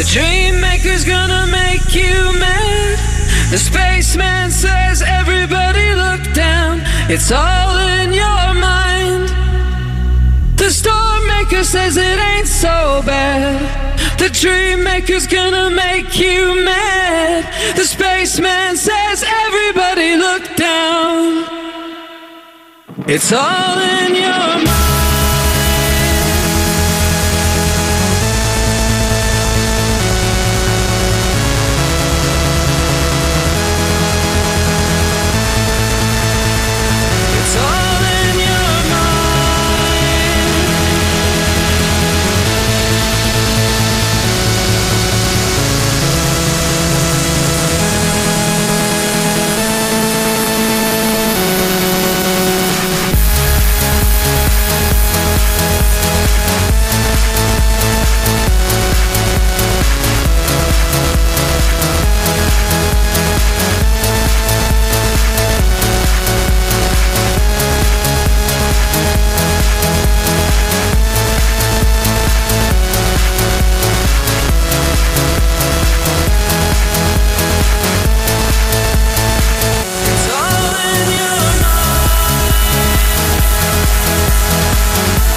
The dream maker's gonna make you mad. The spaceman says everybody look down. It's all in your mind. The storm maker says it ain't so bad. The dream maker's gonna make you mad. The spaceman says everybody look down. It's all in your mind.